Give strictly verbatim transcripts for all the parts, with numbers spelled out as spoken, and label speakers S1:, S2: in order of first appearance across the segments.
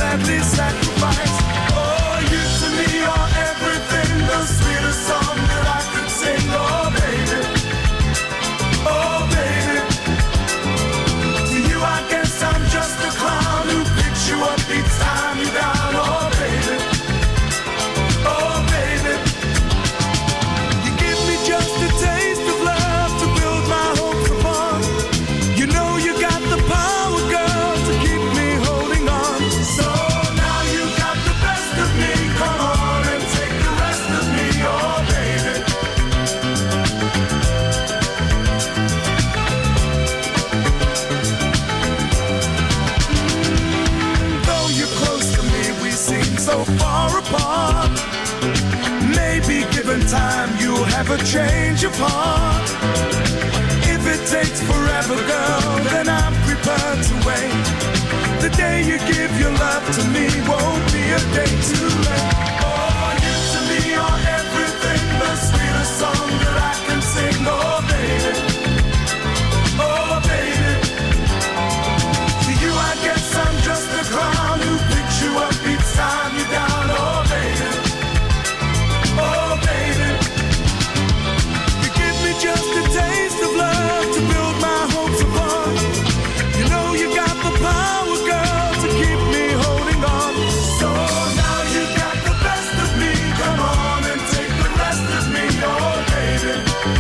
S1: gladly sacrifice. Oh, you to me are everything, the sweetest song that I could sing. Oh, baby, oh, baby. To you I guess I'm just a clown who picks you up each time you're down. Oh, baby, oh, baby. You give me just a taste of love to build my hopes upon. You know you got the power, girl, to keep me holding on. So now you got the best of me. Come on and take the rest of me, oh, baby. Though you're close to me, we seem so far apart. Maybe given time, you'll have a change of heart. If it takes forever, girl, then I'm prepared to wait. The day you give your love to me won't be a day too late. Oh, you to me are everything, the sweetest song that I can sing. Oh, baby, oh, baby. To you I guess I'm just a clown who picks you up each time you're down. Oh, baby, oh, baby. You give me just a taste of love to build my hopes upon. You know you got the power, girl, to keep me holding on. So now you got the best of me. Come on and take the rest of me, oh, baby.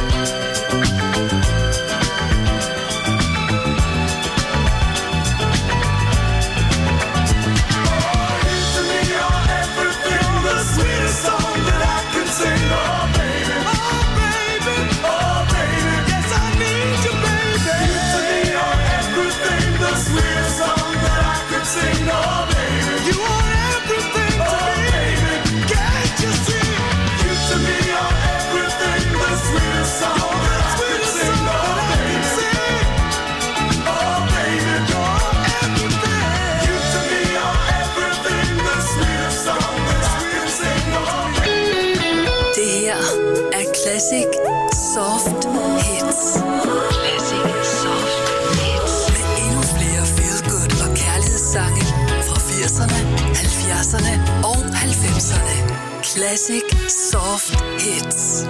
S1: Oh, you to me are everything, the sweetest song that I can sing. Oh, baby, oh, baby, oh, baby. Yes, I need you, baby. You to me are everything, the sweetest song that I can sing. Oh, baby, you are everything to oh, me. Baby, can't you see? You to me are everything, the sweetest song that I can sing. Oh, baby, oh, baby, you're everything. You to me are everything, the sweetest song that I can sing. Oh,
S2: Det her er Classic Soft Hits. Classic Soft Hits. Med endnu flere feel-good og kærlighedssange fra firserne, halvfjerdserne og halvfemserne. Classic Soft Hits.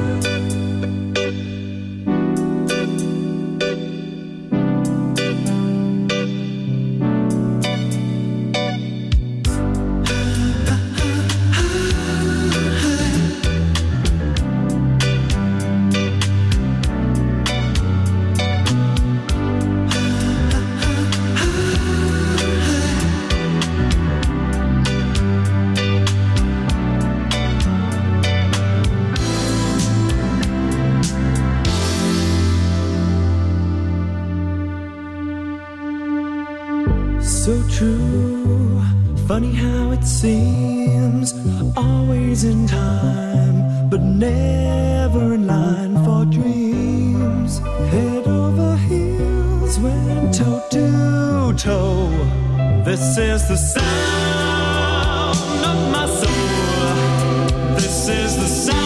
S3: So true, funny how it seems, always in time, but never in line for dreams. Head over heels, went toe to toe. This is the sound of my soul. This is the sound.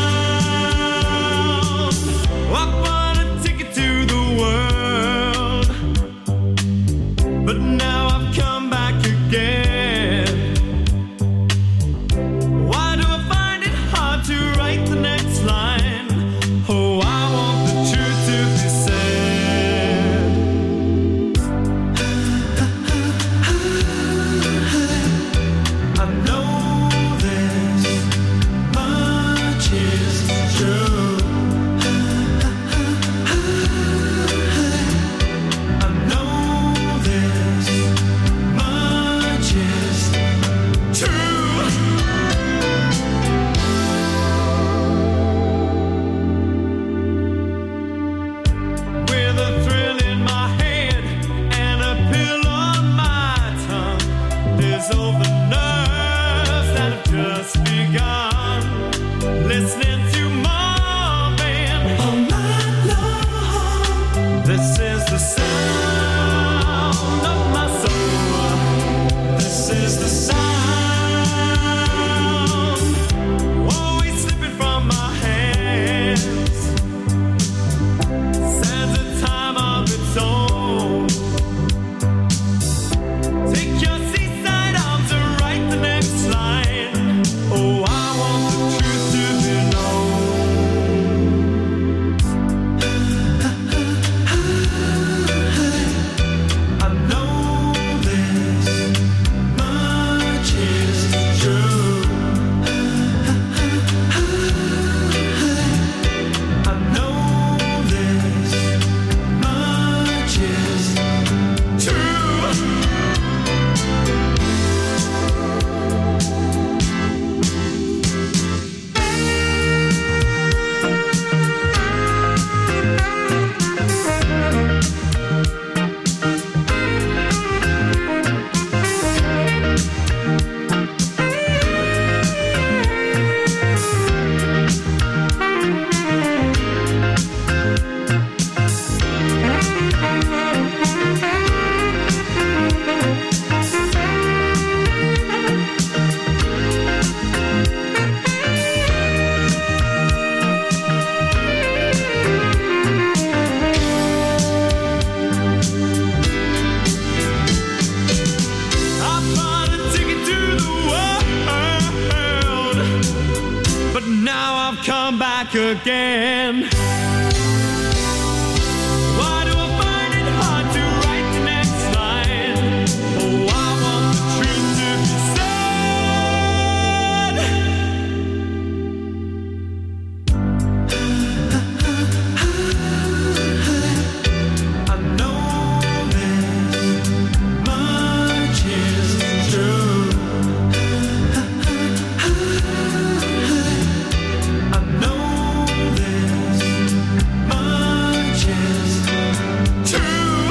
S3: I wanna take it to the world, but now I've come back again. Why do I find it hard to write the next line? Oh, I want the truth to be said. I know this much is true. I know this back again. Why do I find it hard to write the next line? Oh, I want the truth to be said. I know this much is true. I know this much is true.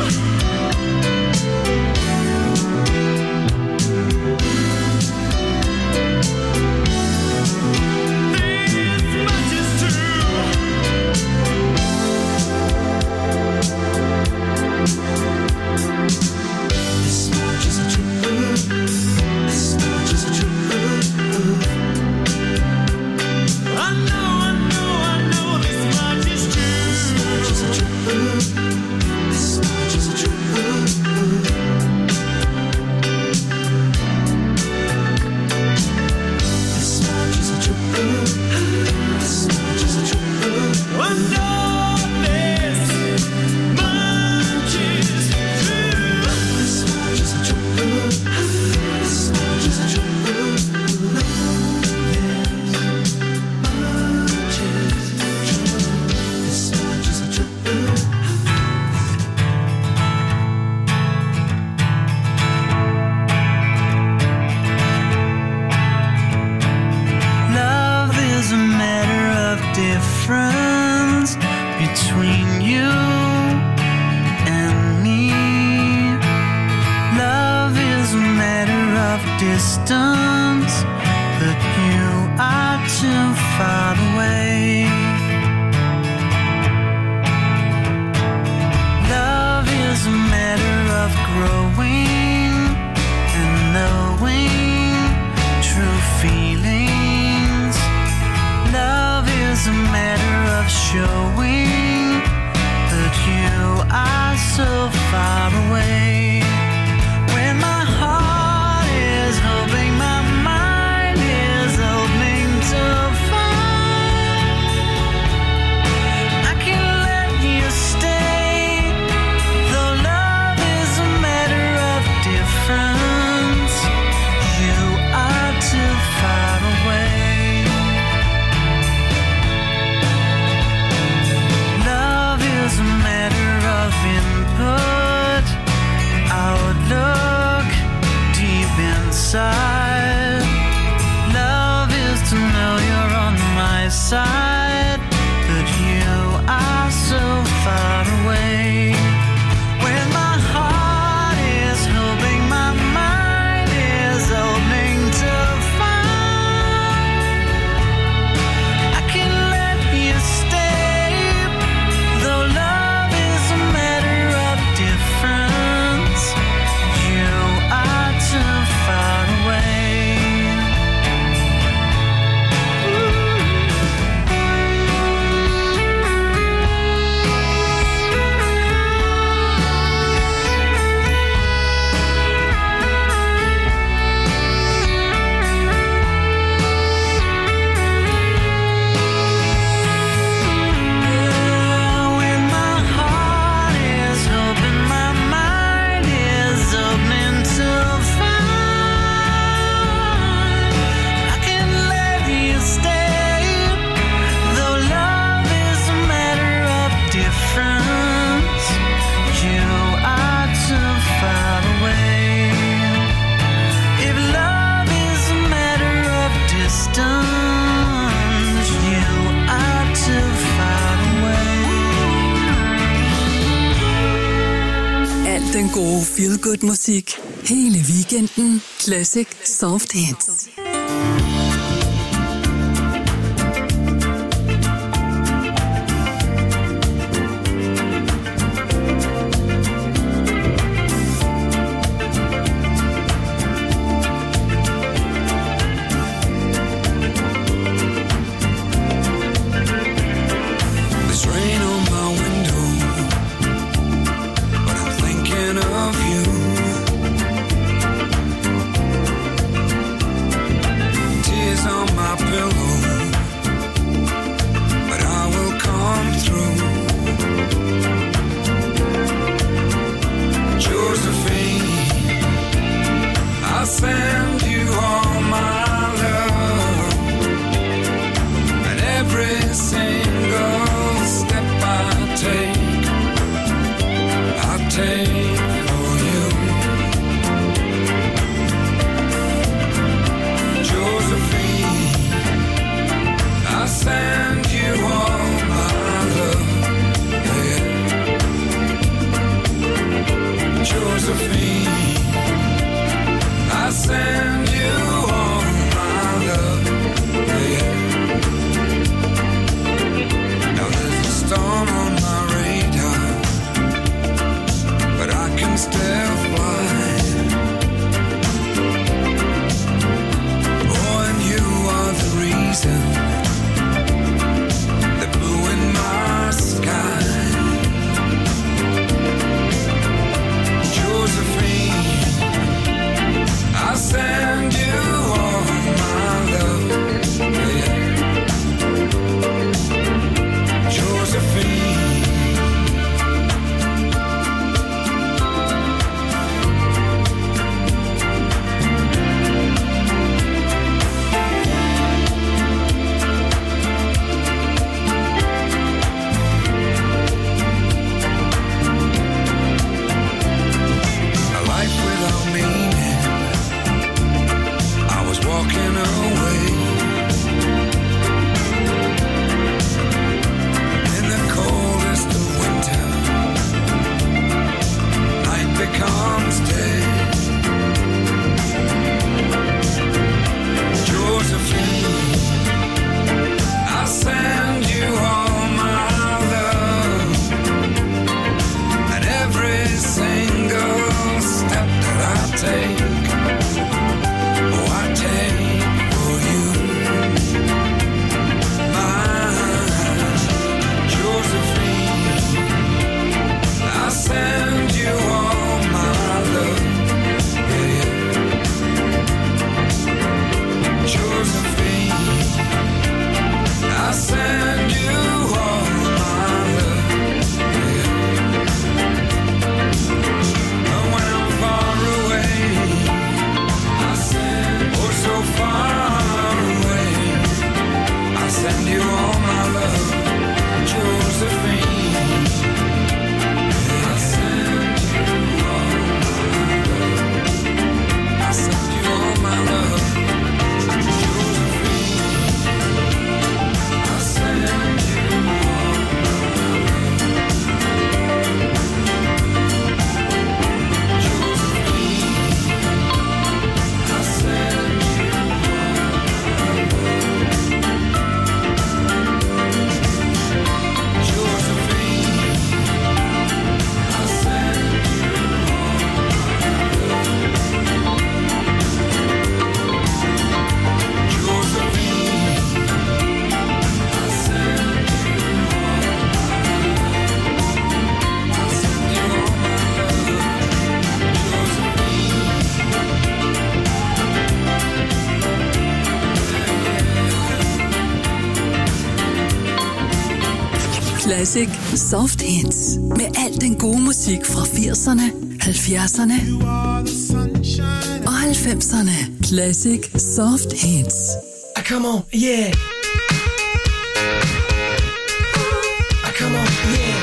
S3: This much is true. This much is true. This much is true. I know, I know, I know this much is true. This much is true. This much is true. This much is true. This much is true. I know this much is true. This much is true. This much is true.
S4: Love is a matter of difference between you and me. Love is a matter of distance, but you are too far away. Love is a matter of growing and knowing true feelings. Love is a matter of showing that you are so far away. When my heart is hoping, my mind is opening to find I can let you stay. Though love is a matter of difference, you are too far away. Love is a matter of input, outlook, deep inside. Love is to know you're on my side, but you are so far away. When my heart is hoping, my mind is opening to find I can let you stay. Though love is a matter of difference, you are too far away. When my heart is hoping, my mind is opening to find I can let you stay. Though love is a matter of difference, you are too far away. If love is a matter of distance, you are too far away.
S2: Al den gode feel-good musik. Hele weekenden. Classic Soft Hits.
S1: There's rain on my window, but I'm thinking of you. take, oh, I take for you. My Josephine, I send you all my love. Yeah, yeah. Josephine, I send you all my love. Yeah. But when I'm far away, I send, oh so far away, I send you all my love, Josephine. I send you all my love. I send you all my love, Josephine. I send you all my
S2: Classic Soft Hits. Med al den gode musik fra firserne, halvfjerdserne og halvfemserne. Classic Soft Hits.
S3: Ah, come on, yeah. Ah, come on, yeah.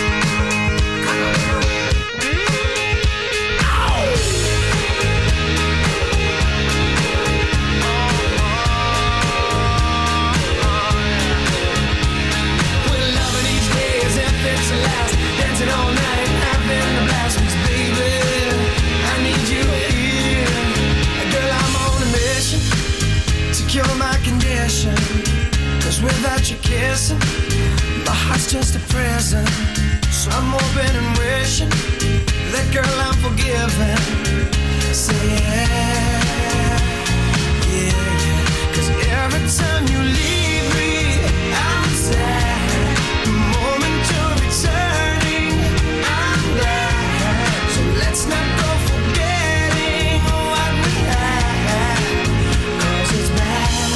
S3: Dancing all night, having a blast, 'cause baby, I need you here. Girl, I'm on a mission to cure my condition. 'Cause without you kissing, my heart's just a prison. So I'm hoping and wishing that, girl, I'm forgiven. Say yeah, yeah, yeah. 'Cause every time you leave me, I'm sad. The moment you're returning, I'm glad. So let's not go forgetting what we had. 'Cause it's bad,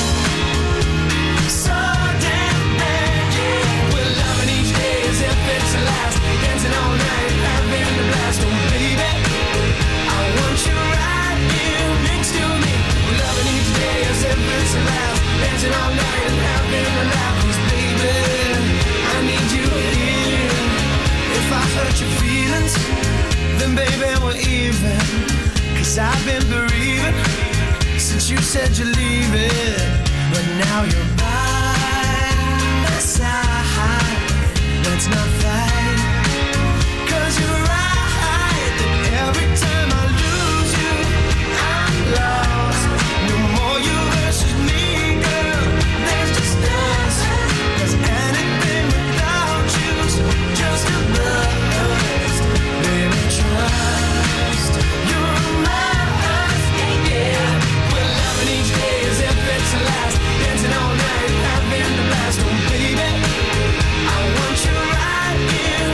S3: so damn bad, yeah. We're loving each day as if it's the last. Dancing all night, having a blast. Oh baby, I want you right here next to me. We're loving each day as if it's the last. Dancing all night and having a laugh. 'Cause baby, I need you here. If I hurt your feelings, then baby we're even. 'Cause I've been bereaving since you said you're leaving. But now you're by my side. Let's not fight. 'Cause you're right that every time I lose you, I'm lost. No more you versus me, girl. There's just us. 'Cause anything without you's just a bust. Baby, trust. You're mine, yeah. We're loving each day as if it's the last. Dancing all night, having the blast. Oh baby, I want you right here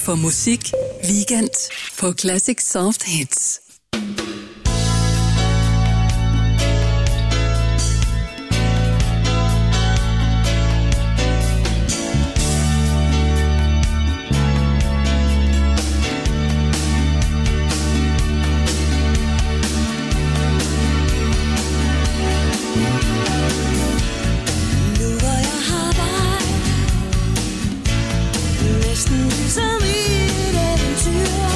S2: for musik weekend på Classic Soft Hits.
S5: Som i et eventyr.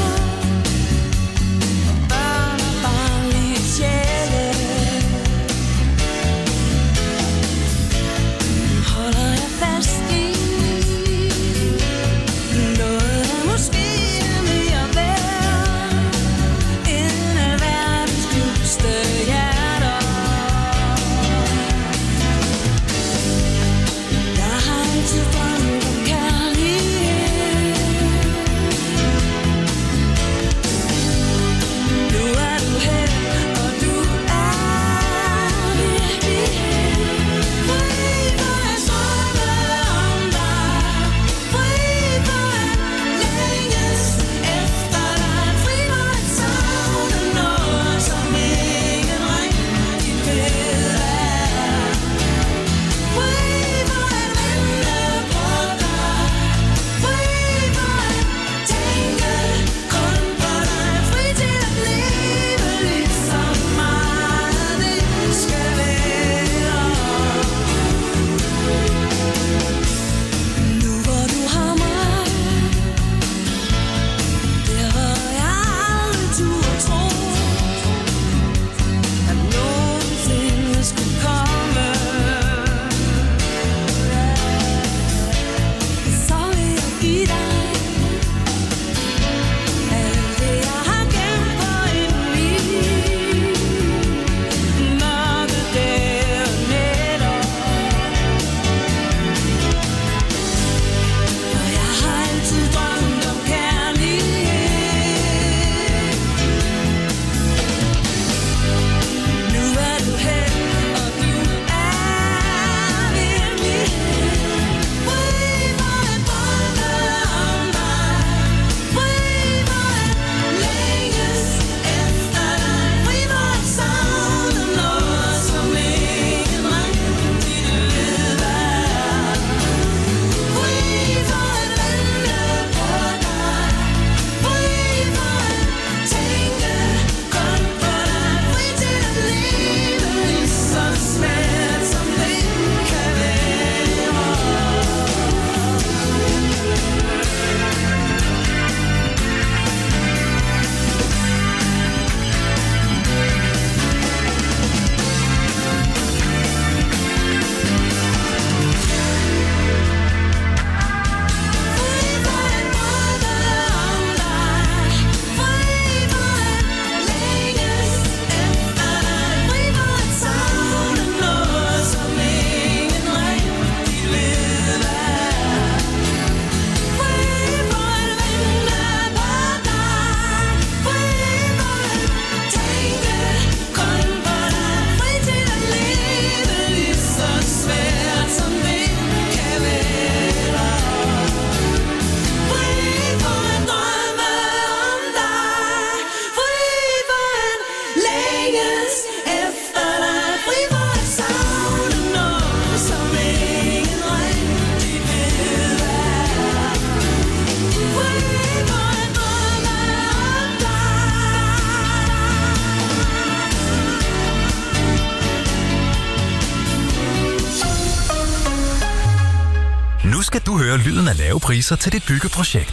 S6: Nu skal du høre lyden af lave priser til dit byggeprojekt.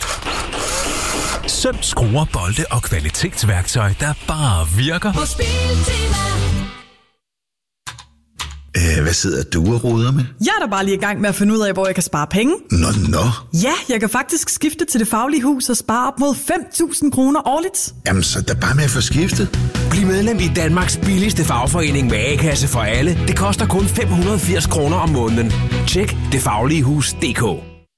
S6: Søm, skruer, bolde og kvalitetsværktøj, der bare virker.
S5: På Biltema.
S7: Æh, hvad sidder du og roder med?
S8: Jeg er da bare lige i gang med at finde ud af, hvor jeg kan spare penge.
S7: Nå, nå.
S8: Ja, jeg kan faktisk skifte til Det Faglige Hus og spare op mod fem tusind kroner årligt.
S7: Jamen, så er der bare med at få skiftet.
S9: Bliv medlem i Danmarks billigste fagforening med A-kasse for alle. Det koster kun fem hundrede og firs kroner om måneden. Tjek det faglige hus punktum d k.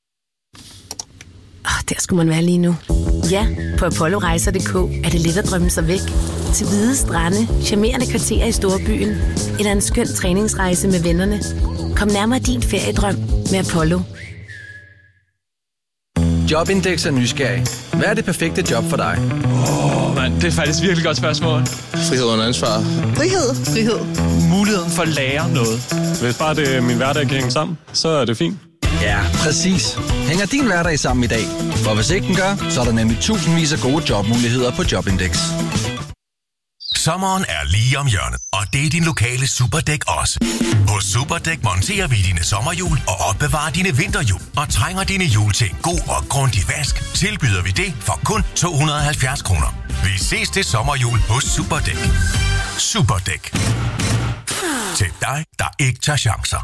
S10: Oh, der skulle man være lige nu. Ja, på apollo rejser punktum d k er det let at drømme sig væk. Til hvide strande, charmerende kvarterer i storbyen, eller en skøn træningsrejse med vennerne. Kom nærmere din feriedrøm med Apollo.
S11: Jobindex er nysgerrig. Hvad er det perfekte job for dig?
S12: Åh, oh, mand, det er faktisk virkelig godt spørgsmål.
S11: Frihed under ansvar.
S13: Frihed. Frihed.
S12: Muligheden for at lære noget. Hvis bare det er min hverdag kan hænge sammen, så er det fint.
S11: Ja, præcis. Hænger din hverdag sammen i dag? For hvis ikke den gør, så er der nemlig tusindvis af gode jobmuligheder på Jobindex.
S14: Sommeren er lige om hjørnet, og det er din lokale Superdæk også. Hos Superdæk monterer vi dine sommerhjul og opbevarer dine vinterhjul. Og trænger dine hjul til en god og grundig vask, tilbyder vi det for kun to hundrede og halvfjerds kroner. Vi ses til sommerhjul hos Superdæk. Superdæk. Til dig, der ikke tager chancer.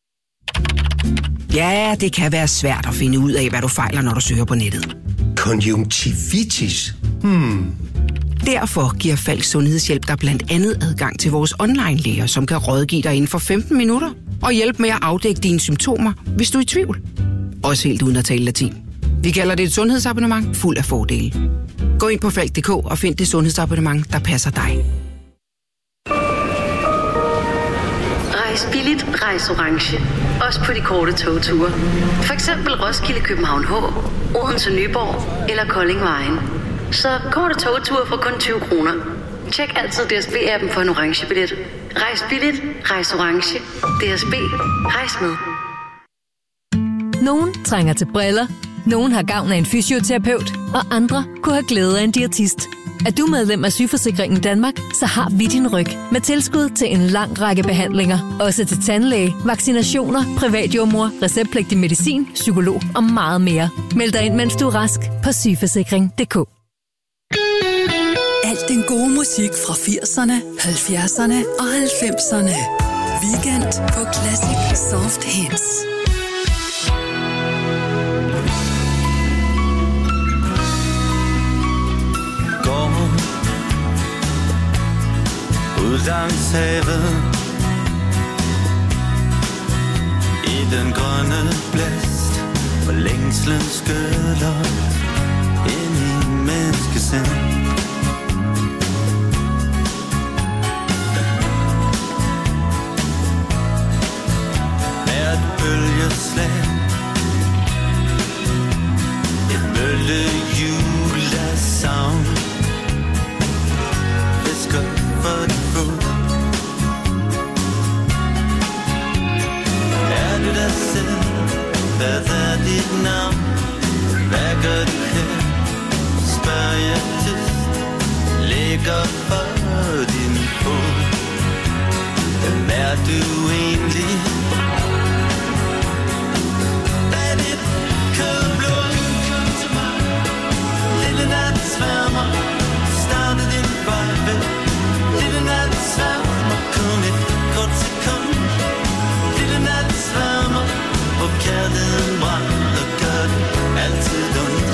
S15: Ja, det kan være svært at finde ud af, hvad du fejler, når du søger på nettet.
S7: Konjunktivitis? Hmm.
S15: Derfor giver Falk Sundhedshjælp dig blandt andet adgang til vores online-læger, som kan rådgive dig inden for femten minutter og hjælpe med at afdække dine symptomer, hvis du er i tvivl. Også helt uden at tale latin. Vi kalder det et sundhedsabonnement fuld af fordele. Gå ind på falk punktum d k og find det sundhedsabonnement, der passer dig.
S16: Rejs billigt, rejs orange. Også på de korte togture. For eksempel Roskilde, København H, Odense, Nyborg eller Kolding Vejen. Så korte togture for kun tyve kroner. Tjek altid D S B-appen for en orange billet. Rejs billigt, rejs orange. D S B, rejs med.
S17: Nogen trænger til briller, nogen har gavn af en fysioterapeut, og andre kunne have glæde af en diætist. Er du medlem af Sygeforsikringen Danmark, så har vi din ryg med tilskud til en lang række behandlinger. Også til tandlæge, vaccinationer, privatjordmor, receptpligtig medicin, psykolog og meget mere. Meld dig ind, mens du er rask på sygeforsikring punktum d k.
S2: Alt den gode musik fra firserne, halvfjerdserne og halvfemserne. Weekend på Classic Soft Hits.
S3: Går ud langs havet i den grønne blæst, hvor længslen skyller ind i menneskesind. Hvert bølgeslag, et bølgehjul af savn, visker for din fod. Er du dig selv? Hvad er dit navn? Hvad gør du her? Spørger jeg tyst, ligger for din fod. Hvem er du egentlig? Hvad er dit kødblod? Kom til mig, lille natsværmer. Starte din farvel, lille natsværmer. Kun et kort sekund, lille natsværmer. Hvor kærligheden brænder, gør det altid ondt.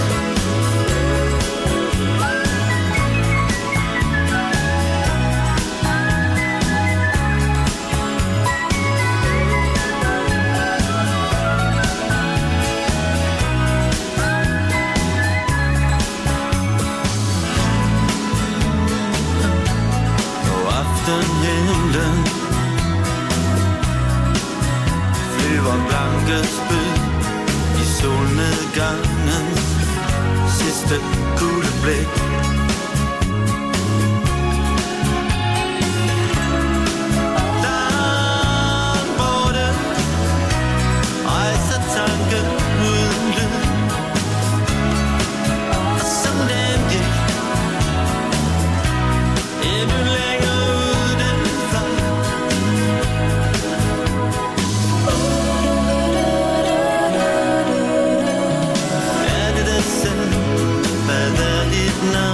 S3: Aftenhimlen flyver blanke spyd i solnedgangens sidste kugleblik. Langt borte rejser tanken uden lyd, og som den gik endnu længere. No.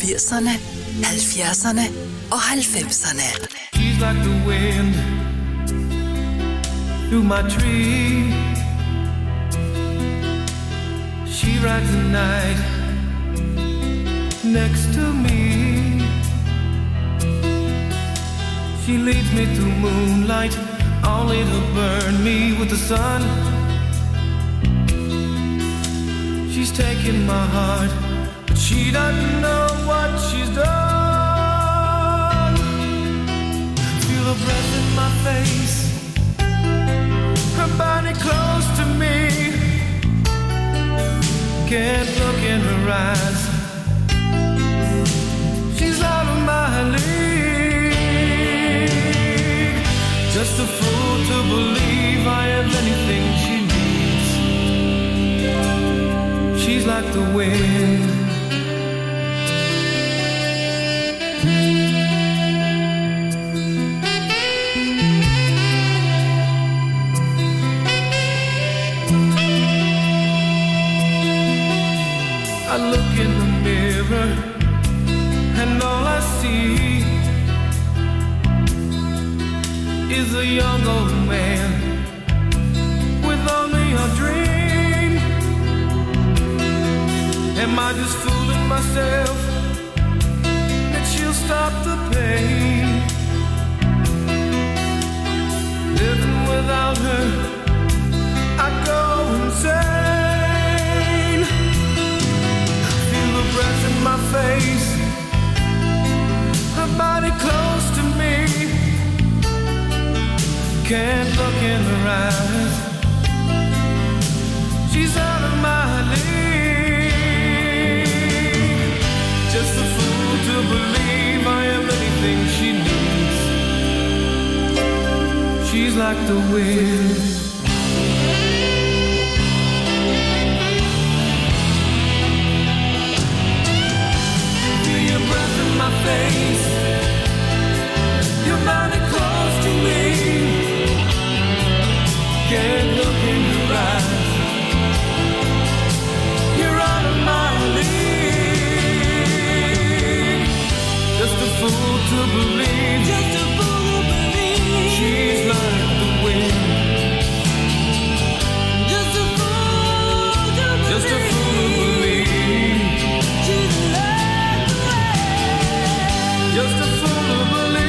S2: firserne, halvfjerdserne og halvfemserne.
S3: She's like the wind through my tree. She rides the night next to me. She leads me through moonlight, only to burn me with the sun. She's taking my heart, but she doesn't know what she's done. Feel her breath in my face, her body close to me. Can't look in her eyes, she's out of my league. Just a fool to believe I have anything she needs. She's like the wind. I look in the mirror and all I see is a young old man with only a dream. Am I just fooling myself that she'll stop the pain? Living without her, I go insane. Feel the breath in my face, her body close to me. Can't look in her eyes, she's out of my league. Just a fool to believe I am anything she needs. She's like the wind. Feel your breath in my face, your body close to me. Can't look in your eyes, you're out of my league. Just a fool to believe, just a fool to believe. She's like the wind. Just a fool to believe, just a fool to believe. She's like the wind. Just a fool to believe.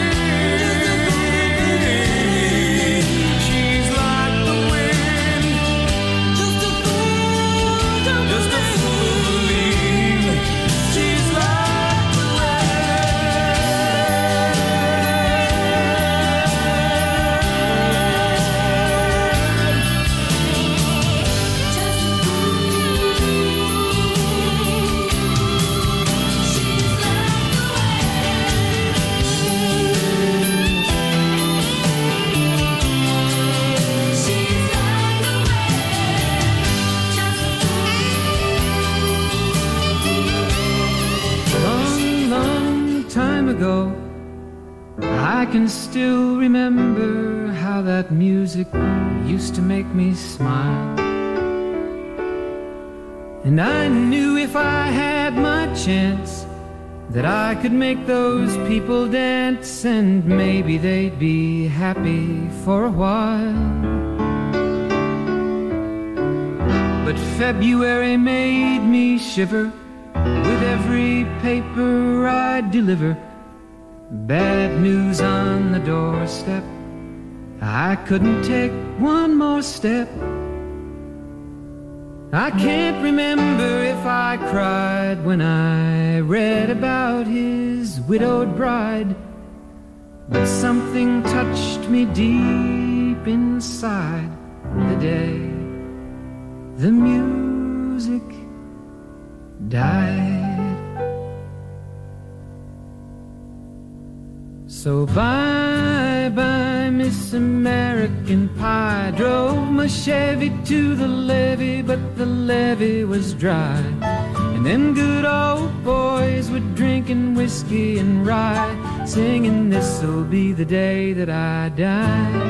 S13: I can still remember how that music used to make me smile. And I knew if I had my chance that I could make those people dance, and maybe they'd be happy for a while. But February made me shiver with every paper I deliver. Bad news on the doorstep, I couldn't take one more step. I can't remember if I cried when I read about his widowed bride, but something touched me deep inside the day the music died. So bye bye Miss American Pie. Drove my Chevy to the levee, but the levee was dry. And them good old boys were drinking whiskey and rye, singing this'll be the day that I die.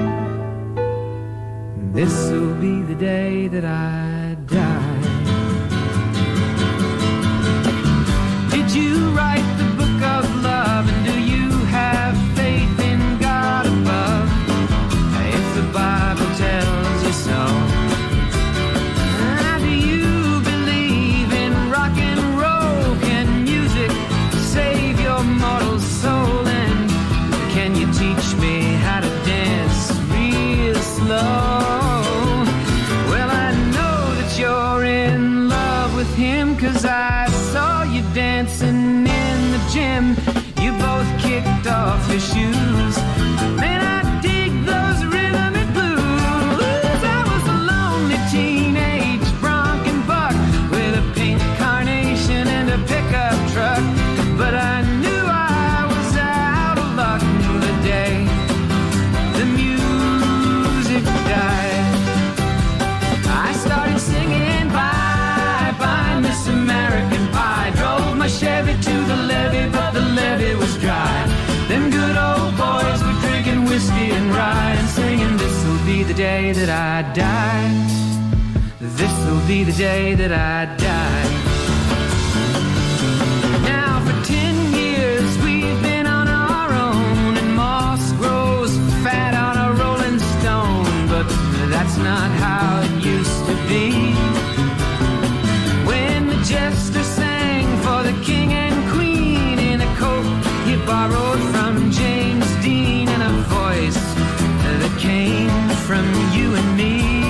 S13: This'll be the day that I die. Did you write the with him, 'cause I saw you dancing in the gym. You both kicked off your shoes. Man, I dig those rhythmic blues. I was a lonely teenage bronc and buck with a pink carnation and a pickup truck. But I knew I was out of luck the day the music died. I started singing bye bye Miss American Pie. Drove my Chevy to the levee, but the levee was dry. Them good old boys were drinking whiskey and rye and singing, this'll be the day that I die. This'll be the day that I die. Now for ten years we've been on our own, and moss grows fat on a rolling stone. But that's not how it used to be. When the jester sang for the king and queen in a coat he borrowed from James Dean, and a voice that came from you and me.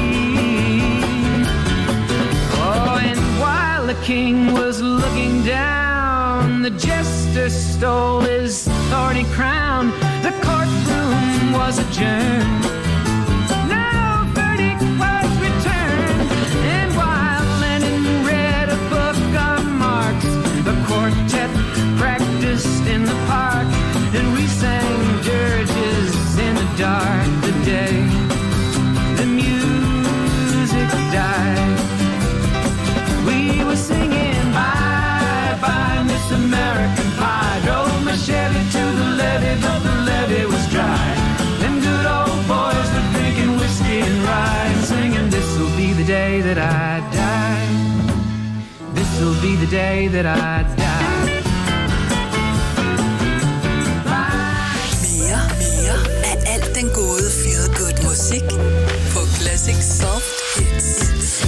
S13: Oh, and while the king was looking down, the jester stole his thorny crown. The courtroom was adjourned. No verdict was returned. And while Lennon read a book of Marx, the quartet practiced in the park, and we sang dirges in the dark the day the music died. We were singing bye bye Miss American Pie. Drove my Chevy to the levee, but the levee was dry. Them good old boys were drinking whiskey and rye and singing, this'll be the day that I die. This'll be the day that I die.
S2: Mere, mere af alt den gode feel good musik på Classic Soft Hits.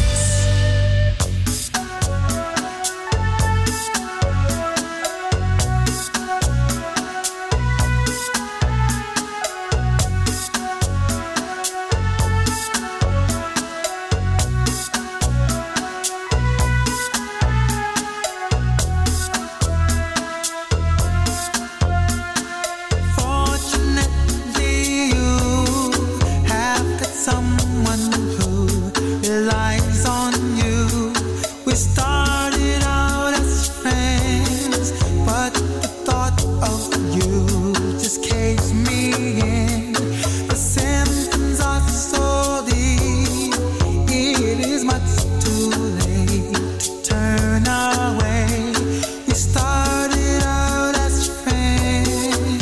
S3: Fortunately, you have got someone who relies on you. We started out as friends, but the thought of you just caves me in. The symptoms are so deep, it is much too late to turn away. We started out as friends.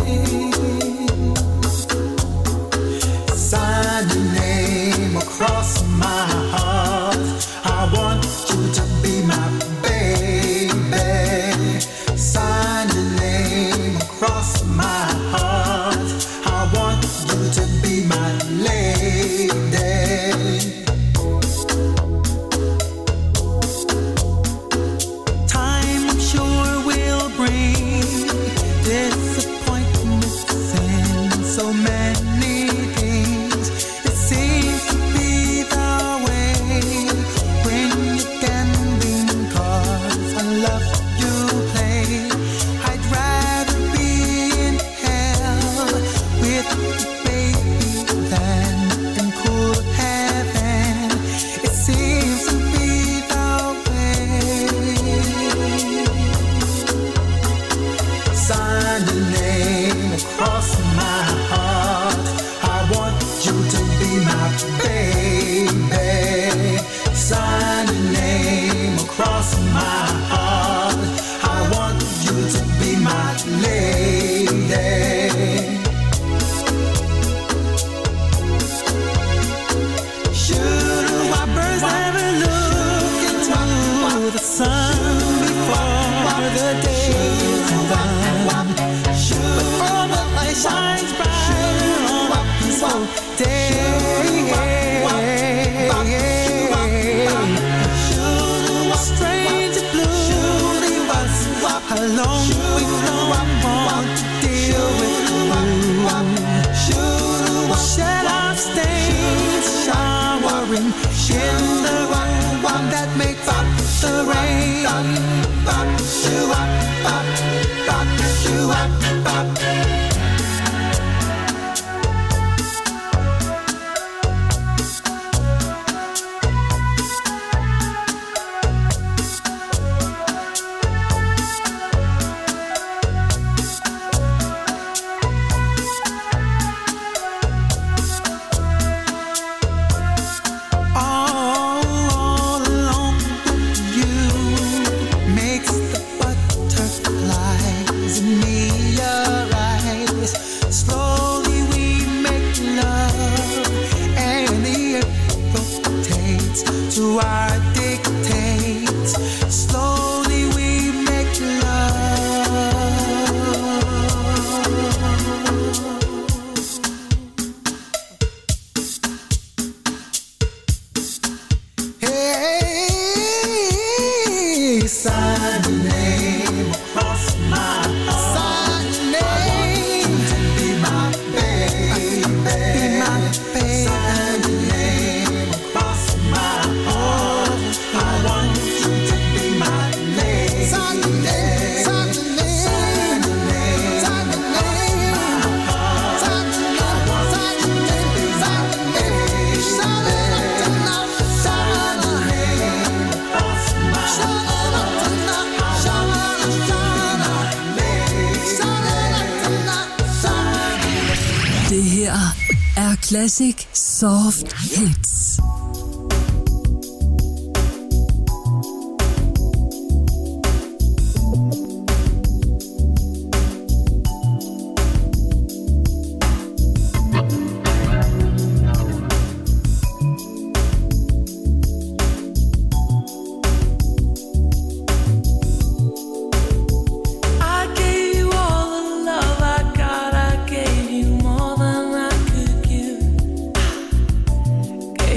S3: Sign your name across my heart. I want you to be my baby. Sign your name across my heart. I want you to be my lady. Time, I'm sure, will bring disappointments and so many things. It seems to be the way when you can win, 'cause I love you play. I'd rather be in hell with you, baby, than in cool heaven. It seems to be the way. Sign your name across my heart. I want you to be my baby. Sign your name across my heart. I want you to be my lady. Should our birds ever look into the sun before the day is done? Before the light shines bright on this whole day. Strange blue leave us alone. We don't want to deal with you. Shed our stains, showering in the one that makes up the the rain.
S2: Classic Soft Hits.
S3: Gave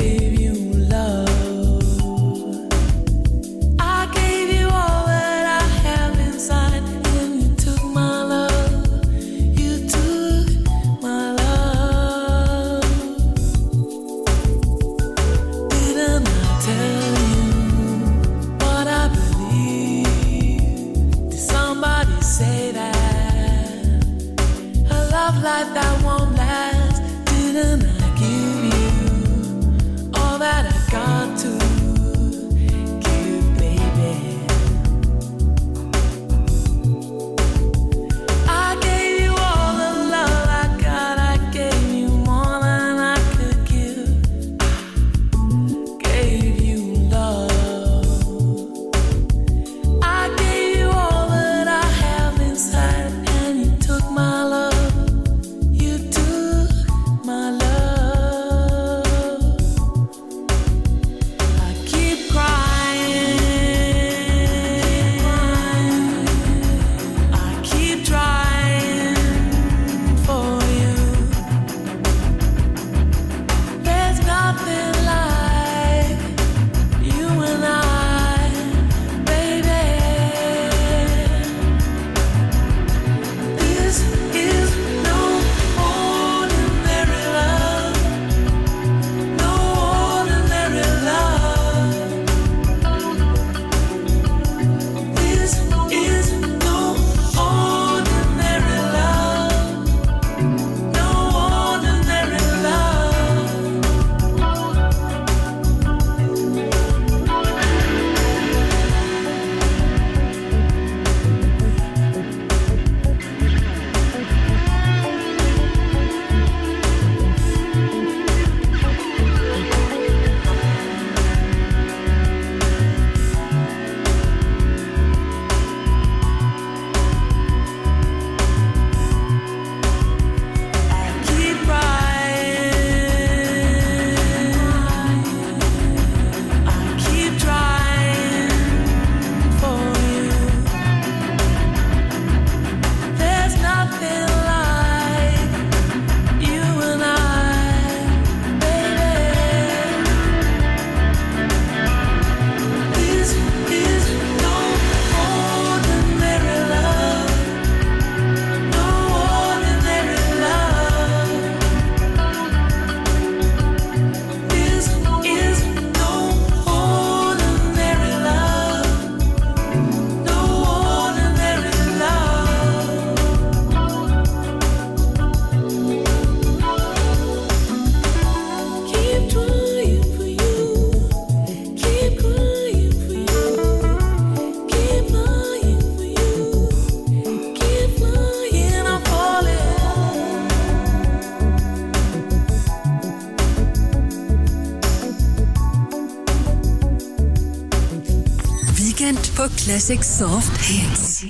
S2: Weekend på Classic Soft Hits.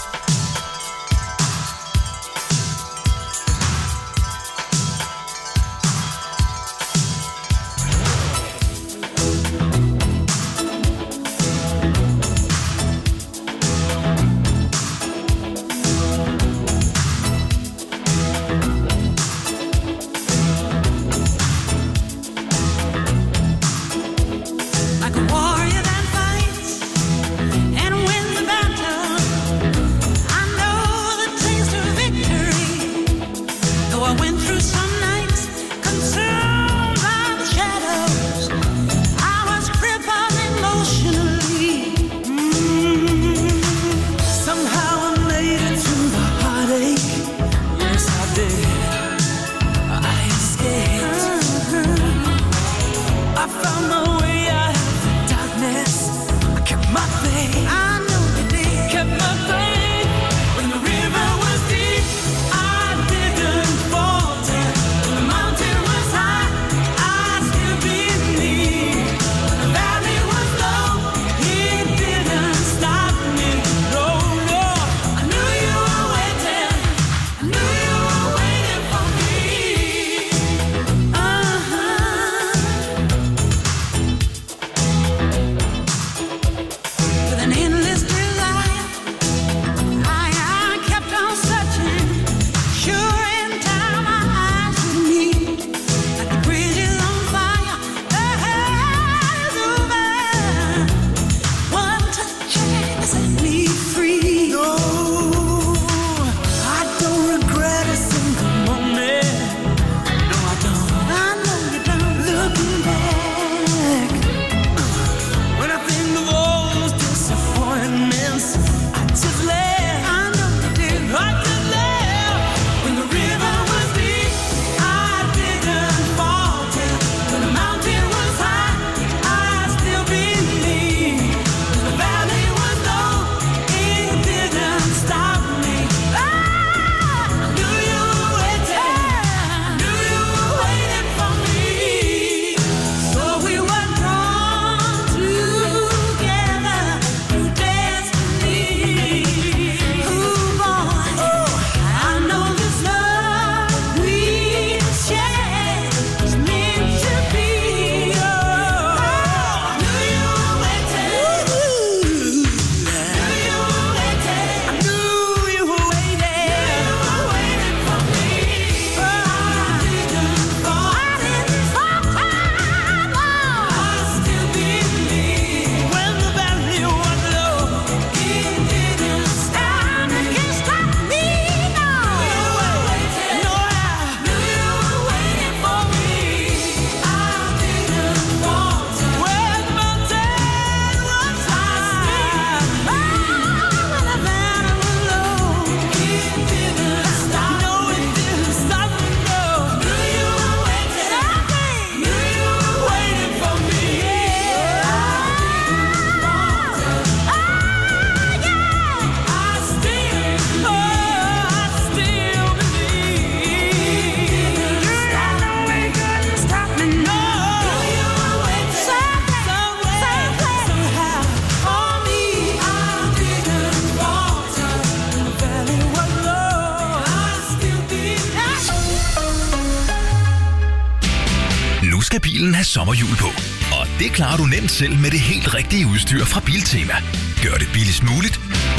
S14: skal bilen have sommerhjul på. Og det klarer du nemt selv med det helt rigtige udstyr fra Biltema. Gør det billigst muligt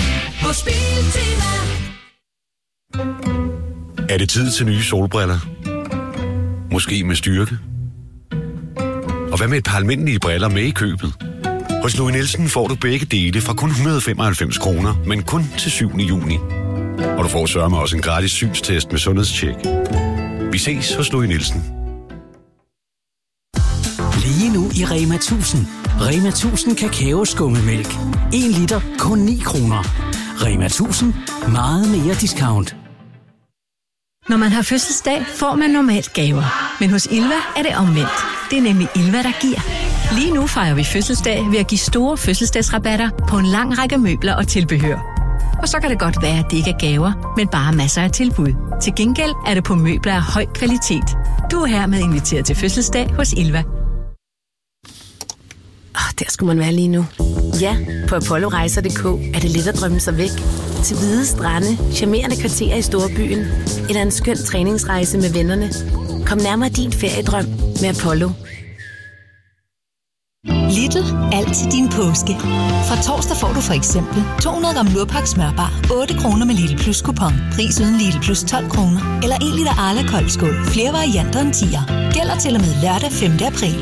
S3: hos Biltema.
S18: Er det tid til nye solbriller? Måske med styrke? Og hvad med et par almindelige briller med i købet? Hos Louis Nielsen får du begge dele fra kun et hundrede og femoghalvfems kroner, men kun til syvende juni. Og du får sørme også en gratis synstest med sundhedstjek. Vi ses hos Louis Nielsen.
S19: Lige nu i Rema tusind. Rema tusind kakaoskummemælk. en liter kun ni kroner. Rema tusind. Meget mere discount.
S17: Når man har fødselsdag, får man normalt gaver. Men hos Ilva er det omvendt. Det er nemlig Ilva, der giver. Lige nu fejrer vi fødselsdag ved at give store fødselsdagsrabatter på en lang række møbler og tilbehør. Og så kan det godt være, at det ikke er gaver, men bare masser af tilbud. Til gengæld er det på møbler af høj kvalitet. Du er hermed inviteret til fødselsdag hos Ilva.
S10: Oh, der skulle man være lige nu. Ja, på apollorejser punktum d k er det let at drømme sig væk. Til hvide strande, charmerende kvarterer i storbyen eller en skøn træningsrejse med vennerne. Kom nærmere din feriedrøm med Apollo.
S20: Lidl, alt til din påske. Fra torsdag får du for eksempel to hundrede gram Lurpak smørbar, otte kroner med Lidl Plus kupon. Pris uden Lidl Plus tolv kroner. Eller en liter Arla koldskål. Flere varianter end tier. Gælder til og med lørdag femte april.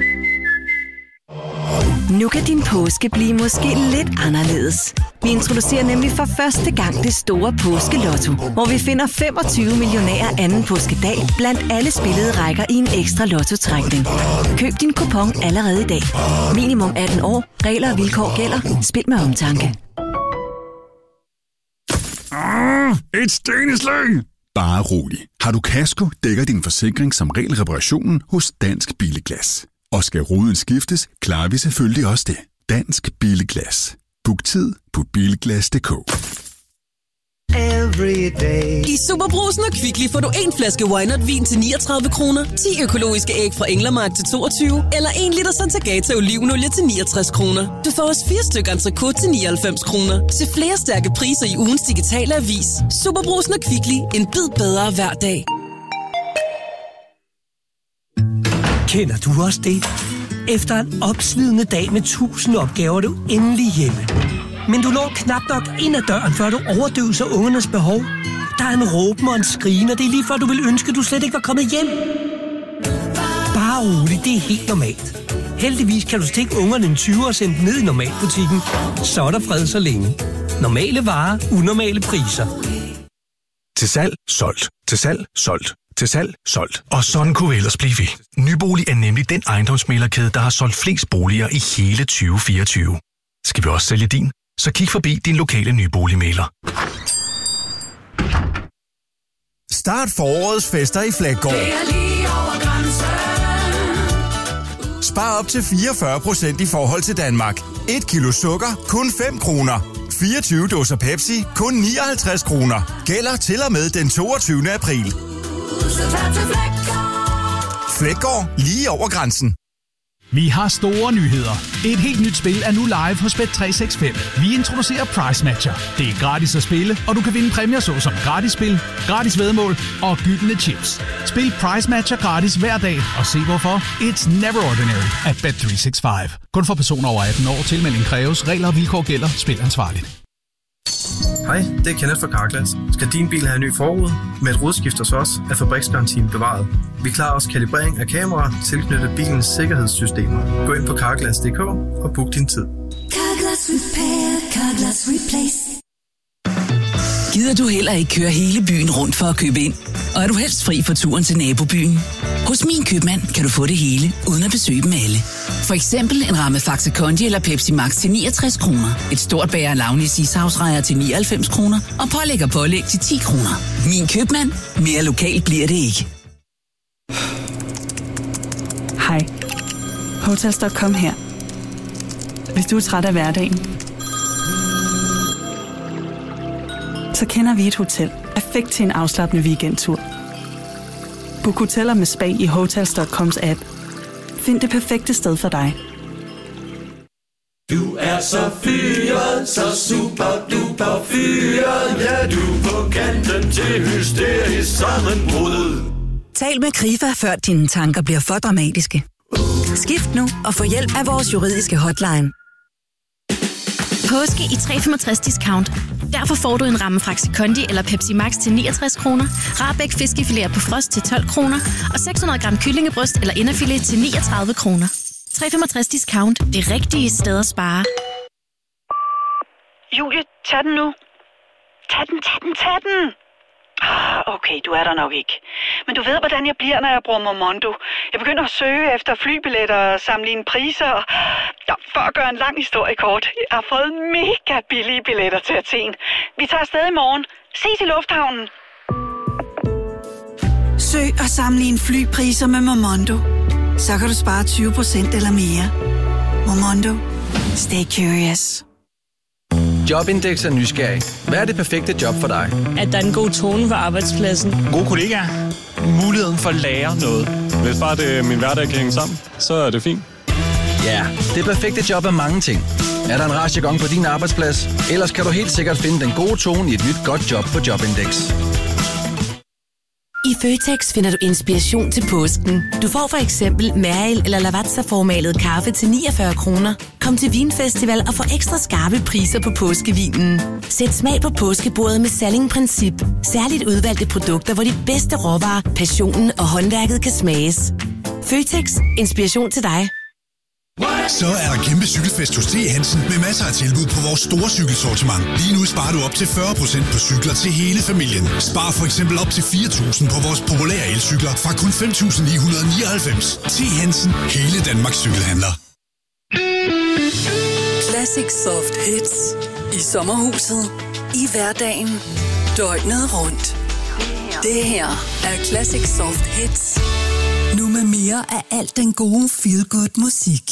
S21: Nu kan din påske blive måske lidt anderledes. Vi introducerer nemlig for første gang det store påskelotto, hvor vi finder femogtyve millionærer anden påskedag blandt alle spillede rækker i en ekstra lotto-trækning. Køb din kupon allerede i dag. Minimum atten år. Regler og vilkår gælder. Spil med omtanke.
S22: Ah, et steneslæng! Bare rolig. Har du kasko, dækker din forsikring som regel reparationen hos Dansk Billiglas. Og skal ruden skiftes, klarer vi selvfølgelig også det. Dansk Billiglas. Book tid på bilglas punktum d k.
S23: I Superbrusen og Kvickly får du en flaske Wynot-vin til niogtredive kroner, ti økologiske æg fra Englermark til toogtyve, eller en liter Santagata olivenolie til niogtres kroner. Du får også fire stykker entrecôte til nioghalvfems kroner. Se flere stærke priser i ugens digitale avis. Superbrusen og Kvickly. En bid bedre hver dag.
S24: Kender du også det? Efter en opslidende dag med tusind opgaver er du endelig hjemme. Men du når knap nok ind ad døren, før du overdøver ungernes behov. Der er en råben og en skrigen, og det er lige før du vil ønske, at du slet ikke var kommet hjem. Bare rolig, det er helt normalt. Heldigvis kan du stikke ungerne en tyver og sende dem ned i normalbutikken. Så er der fred så længe. Normale varer, unormale priser.
S6: Til salg, solgt. Til salg, solgt. Til salg, solgt. Og sådan kunne vi ellers blive ved. Nybolig er nemlig den ejendomsmæglerkæde, der har solgt flest boliger i hele tyve fireogtyve. Skal vi også sælge din? Så kig forbi din lokale nyboligmægler.
S25: Start forårets fester i Flækgaard. Spar op til fireogfyrre procent i forhold til Danmark. et kilo sukker, kun fem kroner. fireogtyve dåser Pepsi, kun nioghalvtreds kroner. Gælder til og med den toogtyvende april. Flækgaard, lige over grænsen.
S26: Vi har store nyheder. Et helt nyt spil er nu live hos Bet tre seks fem. Vi introducerer Price Matcher. Det er gratis at spille, og du kan vinde præmier såsom gratis spil, gratis væddemål og gyldne chips. Spil Price Matcher gratis hver dag, og se hvorfor. It's never ordinary at Bet tre seks fem. Kun for personer over atten år. Tilmelding kræves. Regler og vilkår gælder. Spil ansvarligt.
S27: Hej, det er Kenneth fra Carglass. Skal din bil have en ny forrude? Med et rodskift hos os er fabriksgarantien bevaret. Vi klarer også kalibrering af kameraer tilknyttet bilens sikkerhedssystemer. Gå ind på carglass punktum d k og book din tid.
S2: Carglass Repair, Carglass Replace.
S21: Gider du heller ikke køre hele byen rundt for at købe ind? Og er du helst fri for turen til nabobyen? Hos Min Købmand kan du få det hele, uden at besøge dem alle. For eksempel en ramme Faxe Kondi eller Pepsi Max til niogtres kroner. Et stort bager Launis ishavsrejer til nioghalvfems kroner. Og pålæg og pålæg til ti kroner. Min Købmand. Mere lokalt bliver det ikke.
S28: Hej. Hotels punktum com her. Hvis du er træt af hverdagen, så kender vi et hotel perfekt til en afslappende weekendtur. Book hoteller med spa i Hotels punktum coms app. Find det perfekte sted for dig.
S3: Du er så fyret, så super duper fyret. Ja, du er på kanten til hysterisk sammenbrud.
S21: Tal med Krifa, før dine tanker bliver for dramatiske. Skift nu og få hjælp af vores juridiske hotline.
S29: Påske i tre komma femogtres discount. Derfor får du en ramme Faxe Kondi eller Pepsi Max til niogtres kroner, Rahbek fiskefiléer på frost til tolv kroner og seks hundrede gram kyllingebryst eller inderfilet til niogtredive kroner. tre komma femogtres discount. Det rigtige sted at spare.
S8: Julie, tag den nu. Tag den, tag den, tag den. Ah, okay, du er der nok ikke. Men du ved, hvordan jeg bliver, når jeg bruger Momondo. Jeg begynder at søge efter flybilletter og sammenligne priser. Og... Ja, for at gøre en lang historie kort. Jeg har fået mega billige billetter til Athen. Vi tager afsted i morgen. Ses i lufthavnen.
S30: Søg og sammenligne flypriser med Momondo. Så kan du spare tyve procent eller mere. Momondo. Stay curious.
S11: Jobindex er nysgerrig. Hvad er det perfekte job for dig?
S31: At der er en god tone på arbejdspladsen.
S12: Gode kollegaer. Muligheden for at lære noget. Hvis bare det, min hverdag kan hænge sammen, så er det fint.
S11: Ja, det perfekte job er mange ting. Er der en rastjagong på din arbejdsplads? Ellers kan du helt sikkert finde den gode tone i et nyt godt job på Jobindex.
S10: I Føtex finder du inspiration til påsken. Du får for eksempel Mariel eller Lavazza-formalet kaffe til niogfyrre kroner. Kom til Vinfestival og få ekstra skarpe priser på påskevinen. Sæt smag på påskebordet med Salling-princip. Særligt udvalgte produkter, hvor de bedste råvarer, passionen og håndværket kan smages. Føtex. Inspiration til dig.
S1: Så er der kæmpe cykelfest hos T. Hansen med masser af tilbud på vores store cykelsortiment. Lige nu sparer du op til fyrre procent på cykler til hele familien. Spar for eksempel op til fire tusind på vores populære elcykler fra kun fem tusind ni hundrede nioghalvfems. T. Hansen. Hele Danmarks cykelhandler.
S2: Classic Soft Hits. I sommerhuset. I hverdagen. Døgnet rundt. Det her er Classic Soft Hits. Nu med mere af alt den gode feel-good musik.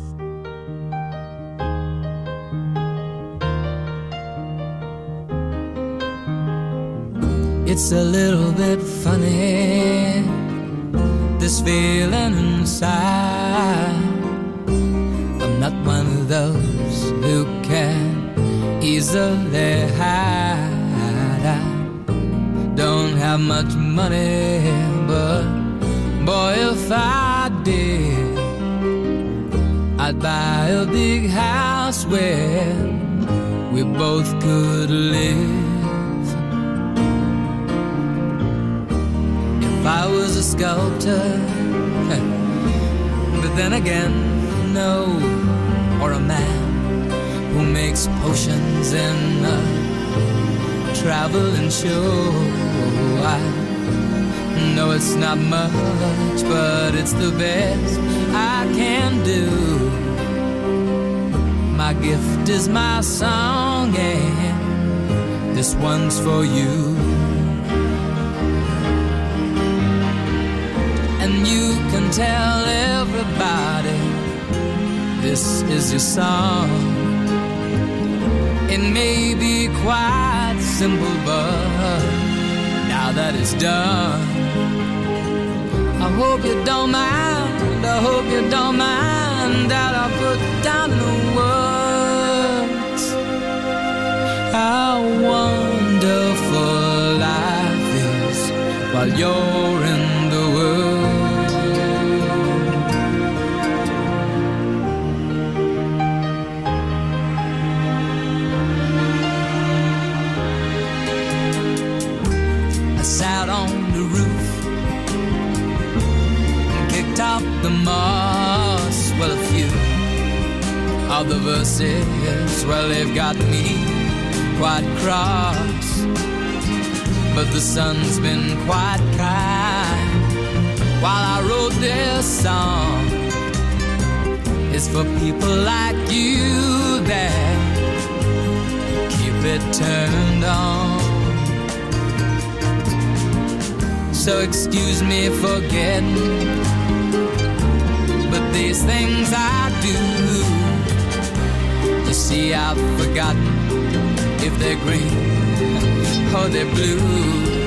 S4: It's a little bit funny, this feeling inside. I'm not one of those who can easily hide. I don't have much money, but boy, if I did, I'd buy a big house where we both could live. If I was a sculptor, but then again, no, or a man who makes potions in a traveling show. I No, it's not much, but it's the best I can do. My gift is my song, and this one's for you. And you can tell everybody this is your song. It may be quite simple, but now that it's done, I hope you don't mind, I hope you don't mind that I put down in the words how wonderful life is while you're in the world. I sat on the roof, top the moss, well, a few of the verses, well, they've got me quite cross, but the sun's been quite kind while I wrote this song. It's for people like you that keep it turned on. So excuse me for getting, but these things I do, you see, I've forgotten if they're green or they're blue.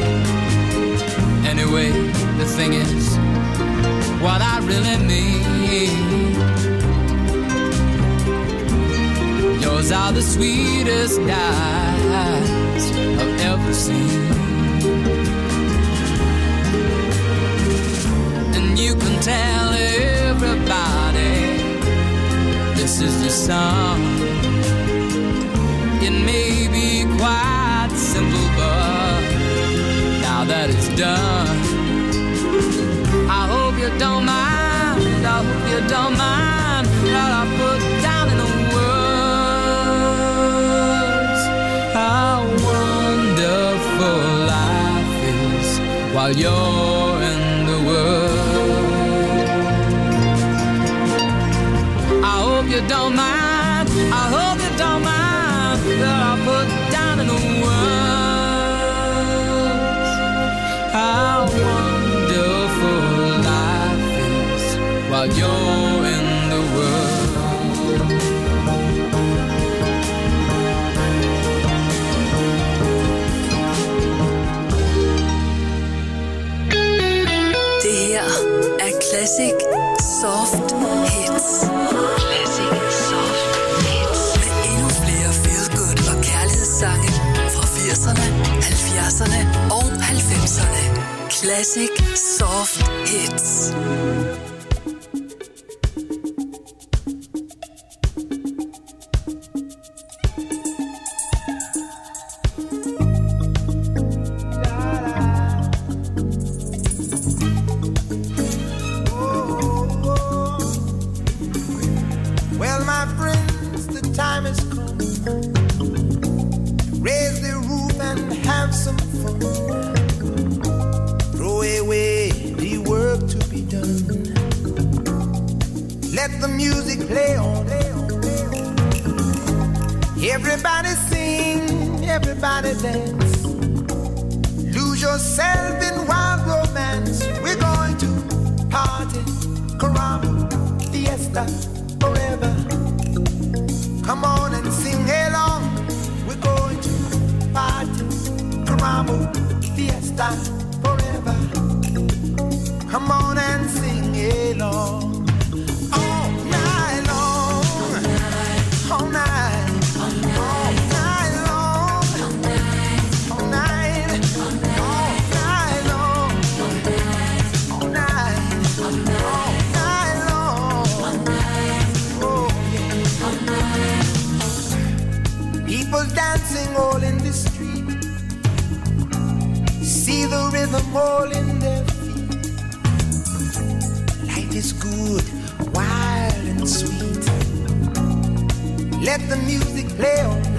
S4: Anyway, the thing is, what I really mean, yours are the sweetest eyes I've ever seen. And you can tell everybody this is your song. It may be quite simple, but now that it's done, I hope you don't mind, I hope you don't mind that I put down in the words how wonderful life is while you're in the world. I hope you don't mind, I hope you don't mind that I put down in the words how wonderful life is while you're in the world.
S2: Det her er Classic Soft Hits. Classic Soft Hits.
S3: Well, my friends, the time has come. Raise the roof and have some fun. Throw away the work to be done. Let the music play on. Everybody sing, everybody dance. Lose yourself in wild romance. We're going to party, caramba, fiesta, forever. Come on and sing along. We're going to party, caramba, fiesta, forever. Come on and sing along. All night long. All night. All night long. All night. All night long. All night. All night long. Oh, yeah. People dancing all in the street. See the rhythm all in their feet. Life is good, wild and sweet. Let the music play on.